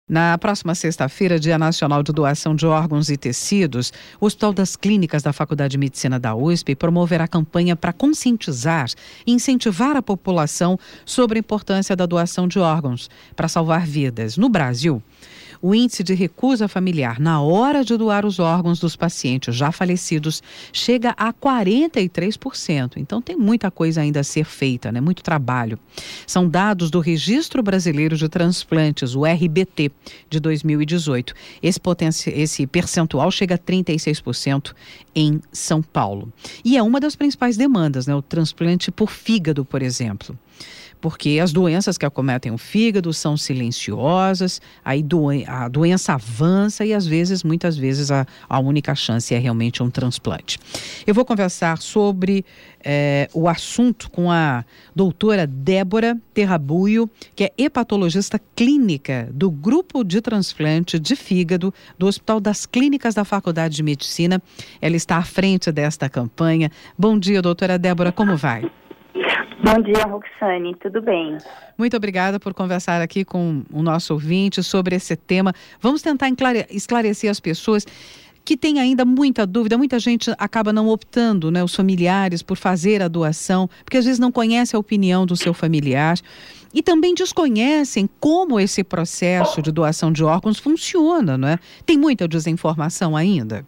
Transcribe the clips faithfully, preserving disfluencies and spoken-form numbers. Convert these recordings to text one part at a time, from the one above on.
Na próxima sexta-feira, Dia Nacional de Doação de Órgãos e Tecidos, o Hospital das Clínicas da Faculdade de Medicina da U S P promoverá campanha para conscientizar e incentivar a população sobre a importância da doação de órgãos para salvar vidas. No Brasil, o índice de recusa familiar na hora de doar os órgãos dos pacientes já falecidos chega a quarenta e três por cento. Então tem muita coisa ainda a ser feita, né? Muito trabalho. São dados do Registro Brasileiro de Transplantes, o R B T, de dois mil e dezoito. Esse, potenci... Esse percentual chega a trinta e seis por cento em São Paulo. E é uma das principais demandas, né? O transplante por fígado, por exemplo. Porque as doenças que acometem o fígado são silenciosas, aí doen- a doença avança e às vezes, muitas vezes, a, a única chance é realmente um transplante. Eu vou conversar sobre eh, o assunto com a doutora Débora Terrabuio, que é hepatologista clínica do Grupo de Transplante de Fígado do Hospital das Clínicas da Faculdade de Medicina. Ela está à frente desta campanha. Bom dia, doutora Débora, como vai? Bom dia, Roxane, tudo bem? Muito obrigada por conversar aqui com o nosso ouvinte sobre esse tema. Vamos tentar esclarecer as pessoas que têm ainda muita dúvida. Muita gente acaba não optando, né, os familiares, por fazer a doação, porque às vezes não conhece a opinião do seu familiar e também desconhecem como esse processo de doação de órgãos funciona, não é? Tem muita desinformação ainda?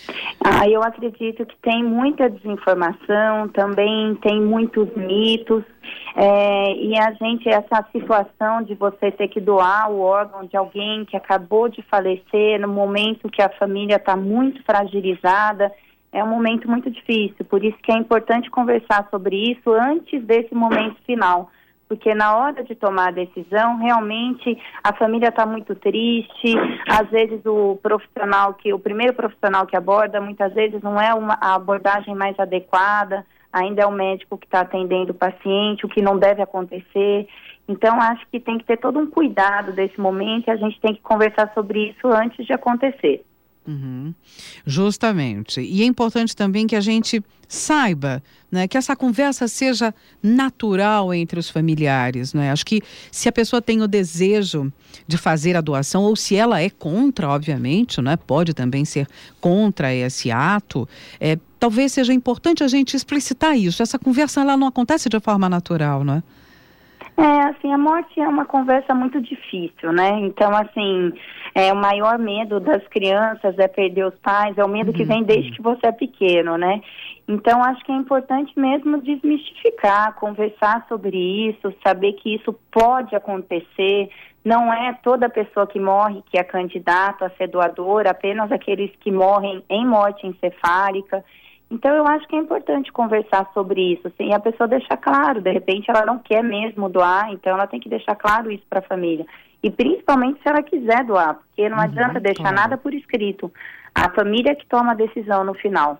Ah, eu acredito que tem muita desinformação, também tem muitos mitos, é, e a gente, essa situação de você ter que doar o órgão de alguém que acabou de falecer, no momento que a família está muito fragilizada, é um momento muito difícil, por isso que é importante conversar sobre isso antes desse momento final. Porque na hora de tomar a decisão, realmente a família está muito triste, às vezes o profissional, que o primeiro profissional que aborda, muitas vezes não é uma, a abordagem mais adequada, ainda é o médico que está atendendo o paciente, o que não deve acontecer. Então, acho que tem que ter todo um cuidado desse momento e a gente tem que conversar sobre isso antes de acontecer. Uhum. Justamente. E é importante também que a gente saiba, né, que essa conversa seja natural entre os familiares, né? Acho que se a pessoa tem o desejo de fazer a doação, ou se ela é contra, obviamente, né, pode também ser contra esse ato, é, talvez seja importante a gente explicitar isso. Essa conversa ela não acontece de forma natural, não é? É, assim, a morte é uma conversa muito difícil, né? Então, assim, é, o maior medo das crianças é perder os pais, é o medo que vem desde que você é pequeno, né? Então, acho que é importante mesmo desmistificar, conversar sobre isso, saber que isso pode acontecer. Não é toda pessoa que morre que é candidato a ser doador, apenas aqueles que morrem em morte encefálica. Então, eu acho que é importante conversar sobre isso, assim, e a pessoa deixar claro, de repente ela não quer mesmo doar, então ela tem que deixar claro isso para a família. E principalmente se ela quiser doar, porque não uhum, adianta deixar claro. Nada por escrito. A família que toma a decisão no final.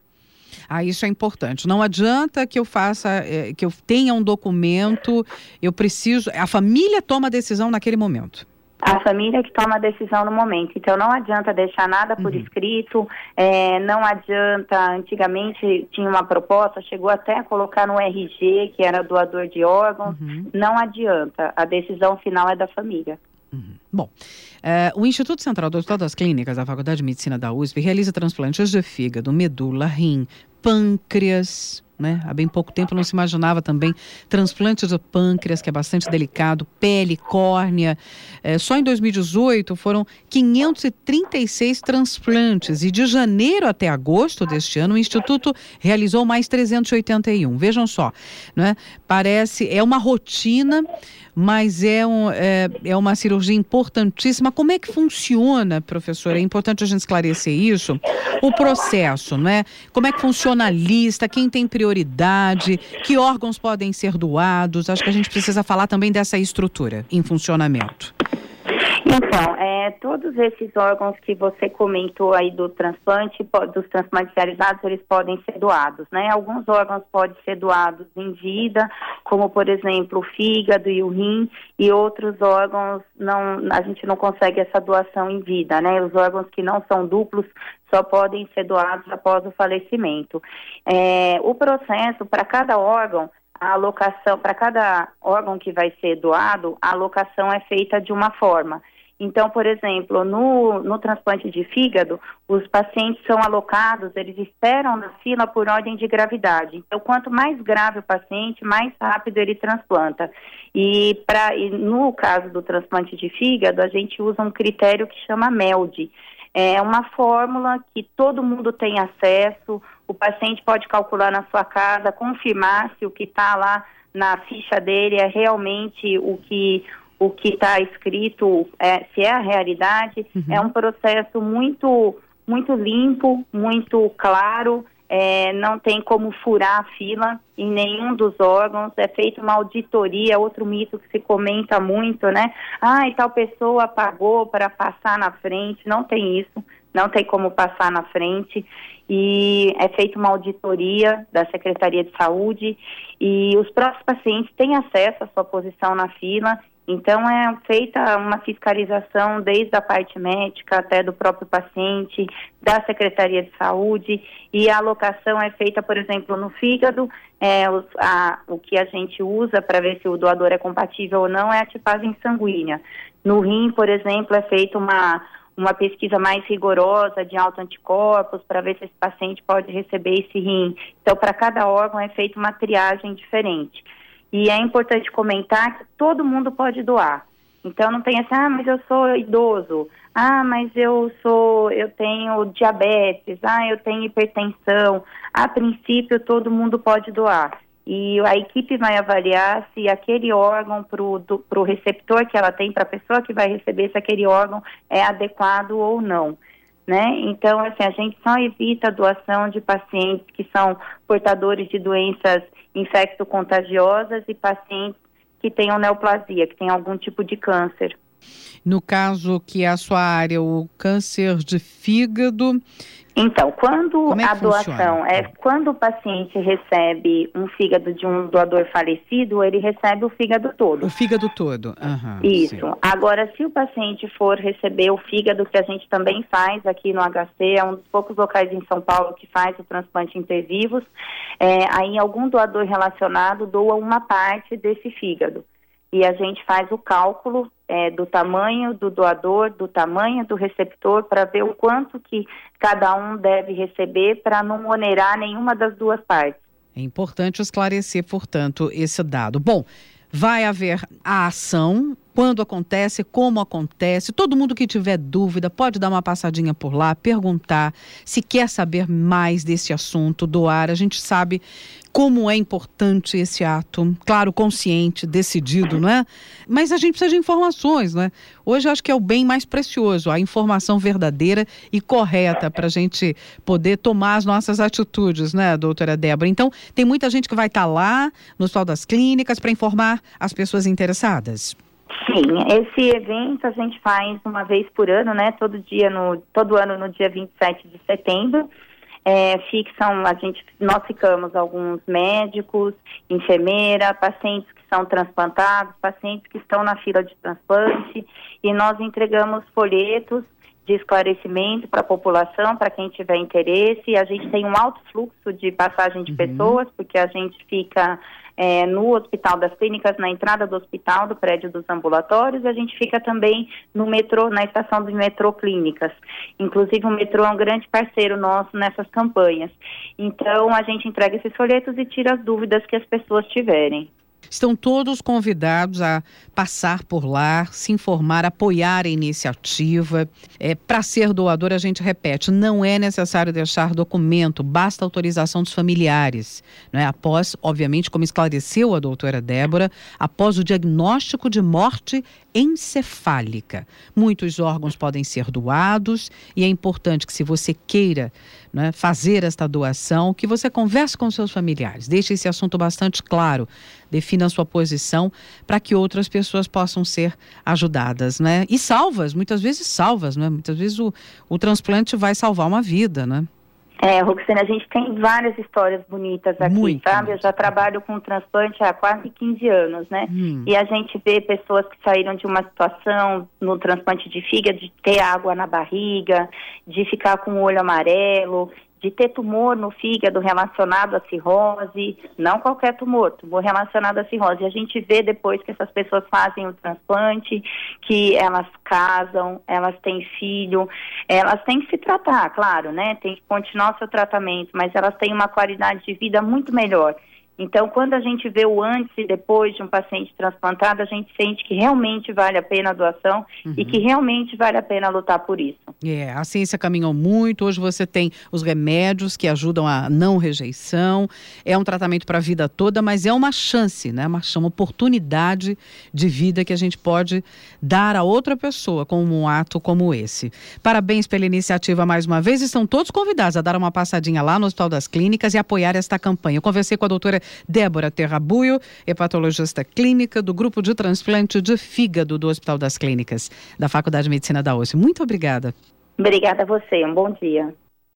Ah, isso é importante. Não adianta que eu faça, é, que eu tenha um documento, eu preciso... A família toma a decisão naquele momento. A família que toma a decisão no momento. Então, não adianta deixar nada por uhum. escrito, é, não adianta, antigamente tinha uma proposta, chegou até a colocar no R G, que era doador de órgãos, uhum. não adianta, a decisão final é da família. Uhum. Bom, é, o Instituto Central do Hospital das Clínicas da Faculdade de Medicina da U S P realiza transplantes de fígado, medula, rim, pâncreas, né? Há bem pouco tempo não se imaginava também transplante de pâncreas, que é bastante delicado, pele, córnea. É, só em dois mil e dezoito foram quinhentos e trinta e seis transplantes e de janeiro até agosto deste ano o Instituto realizou mais trezentos e oitenta e um. Vejam só, né? Parece, é uma rotina, mas é, um, é, é uma cirurgia importantíssima. Como é que funciona, professora? É importante a gente esclarecer isso. O processo, né? Como é que funciona a lista? Quem tem prioridade? Que órgãos podem ser doados? Acho que a gente precisa falar também dessa estrutura em funcionamento. Então, é, todos esses órgãos que você comentou aí do transplante, dos transplantes realizados, eles podem ser doados, né? Alguns órgãos podem ser doados em vida, como, por exemplo, o fígado e o rim, e outros órgãos, não, a gente não consegue essa doação em vida, né? Os órgãos que não são duplos só podem ser doados após o falecimento. É, o processo, para cada órgão, a alocação, para cada órgão que vai ser doado, a alocação é feita de uma forma. Então, por exemplo, no, no transplante de fígado, os pacientes são alocados, eles esperam na fila por ordem de gravidade. Então, quanto mais grave o paciente, mais rápido ele transplanta. E, pra, e no caso do transplante de fígado, a gente usa um critério que chama M E L D. É uma fórmula que todo mundo tem acesso, o paciente pode calcular na sua casa, confirmar se o que está lá na ficha dele é realmente o que o que está escrito, é, se é a realidade. Uhum. É um processo muito, muito limpo, muito claro, é, não tem como furar a fila em nenhum dos órgãos, é feita uma auditoria, outro mito que se comenta muito, né? Ah, e tal pessoa pagou para passar na frente, não tem isso, não tem como passar na frente, e é feita uma auditoria da Secretaria de Saúde, e os próprios pacientes têm acesso à sua posição na fila. Então, é feita uma fiscalização desde a parte médica até do próprio paciente, da Secretaria de Saúde, e a alocação é feita, por exemplo, no fígado, é, os, a, o que a gente usa para ver se o doador é compatível ou não é a tipagem sanguínea. No rim, por exemplo, é feita uma, uma pesquisa mais rigorosa de autoanticorpos para ver se esse paciente pode receber esse rim. Então, para cada órgão é feita uma triagem diferente. E é importante comentar que todo mundo pode doar. Então não tem assim, ah, mas eu sou idoso, ah, mas eu sou, eu tenho diabetes, ah, eu tenho hipertensão. A princípio todo mundo pode doar. E a equipe vai avaliar se aquele órgão para o receptor que ela tem, para a pessoa que vai receber, se aquele órgão é adequado ou não. Né? Então, assim, a gente só evita a doação de pacientes que são portadores de doenças infecto-contagiosas e pacientes que tenham neoplasia, que têm algum tipo de câncer. No caso que é a sua área, o câncer de fígado... Então, quando é a doação funciona? é quando o paciente recebe um fígado de um doador falecido, ele recebe o fígado todo. O fígado todo. Uhum, Isso. sim. Agora, se o paciente for receber o fígado, que a gente também faz aqui no H C, é um dos poucos locais em São Paulo que faz o transplante intervivos, é, aí algum doador relacionado doa uma parte desse fígado. E a gente faz o cálculo é, do tamanho do doador, do tamanho do receptor, para ver o quanto que cada um deve receber para não onerar nenhuma das duas partes. É importante esclarecer, portanto, esse dado. Bom, vai haver a ação, quando acontece, como acontece. Todo mundo que tiver dúvida pode dar uma passadinha por lá, perguntar se quer saber mais desse assunto, doar. A gente sabe como é importante esse ato, claro, consciente, decidido, não é? Mas a gente precisa de informações, não é? Hoje eu acho que é o bem mais precioso, a informação verdadeira e correta para a gente poder tomar as nossas atitudes, né, doutora Débora? Então, tem muita gente que vai estar lá no Hospital das Clínicas para informar as pessoas interessadas. Sim, esse evento a gente faz uma vez por ano, né? Todo dia, no, todo ano no dia vinte e sete de setembro. É, fixam, a gente, nós ficamos alguns médicos, enfermeira, pacientes que são transplantados, pacientes que estão na fila de transplante, e nós entregamos folhetos de esclarecimento para a população, para quem tiver interesse. A gente tem um alto fluxo de passagem de uhum. pessoas, porque a gente fica é, no Hospital das Clínicas, na entrada do hospital, do prédio dos ambulatórios, e a gente fica também no metrô, na estação do metrô Clínicas. Inclusive o metrô é um grande parceiro nosso nessas campanhas. Então a gente entrega esses folhetos e tira as dúvidas que as pessoas tiverem. Estão todos convidados a passar por lá, se informar, apoiar a iniciativa. É, para ser doador, a gente repete, não é necessário deixar documento, basta autorização dos familiares. Né? Após, obviamente, como esclareceu a doutora Débora, após o diagnóstico de morte encefálica. Muitos órgãos podem ser doados e é importante que, se você queira, né, fazer esta doação, que você converse com seus familiares, deixe esse assunto bastante claro, defina a sua posição para que outras pessoas possam ser ajudadas, né? E salvas, muitas vezes salvas, né? Muitas vezes o, o transplante vai salvar uma vida, né? É, Roxane, a gente tem várias histórias bonitas aqui, muito, sabe? muito. Eu já trabalho com transplante há quase quinze anos, né? Hum. E a gente vê pessoas que saíram de uma situação no transplante de fígado, de ter água na barriga, de ficar com o olho amarelo, de ter tumor no fígado relacionado à cirrose, não qualquer tumor, tumor relacionado à cirrose. E a gente vê depois que essas pessoas fazem o transplante, que elas casam, elas têm filho, elas têm que se tratar, claro, né? Tem que continuar o seu tratamento, mas elas têm uma qualidade de vida muito melhor. Então, quando a gente vê o antes e depois de um paciente transplantado, a gente sente que realmente vale a pena a doação uhum. e que realmente vale a pena lutar por isso. É, a ciência caminhou muito, hoje você tem os remédios que ajudam a não rejeição, é um tratamento para a vida toda, mas é uma chance, né? Uma, uma oportunidade de vida que a gente pode dar a outra pessoa com um ato como esse. Parabéns pela iniciativa mais uma vez, estão todos convidados a dar uma passadinha lá no Hospital das Clínicas e apoiar esta campanha. Eu conversei com a doutora Débora Terrabuio, hepatologista clínica do Grupo de Transplante de Fígado do Hospital das Clínicas, da Faculdade de Medicina da U S P. Muito obrigada. Obrigada a você, um bom dia.